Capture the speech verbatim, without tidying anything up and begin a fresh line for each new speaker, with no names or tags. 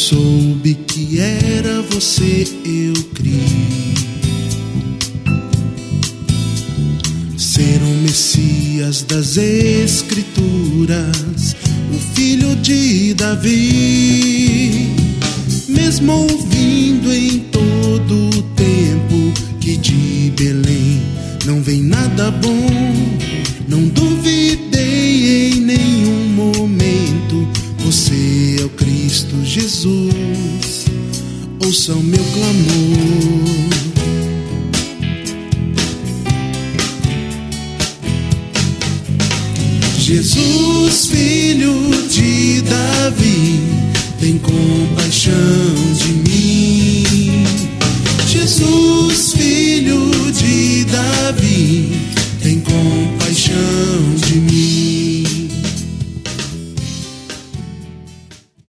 soube que era você, eu criei. Ser o Messias das Escrituras, o filho de Davi. Mesmo ouvindo em todo o tempo que de Belém não vem nada bom, não duvidei em nenhum momento. Você é o Cristo Jesus, ouça o meu clamor. Jesus, filho de Davi, tem compaixão de mim. Jesus, filho de Davi, tem compaixão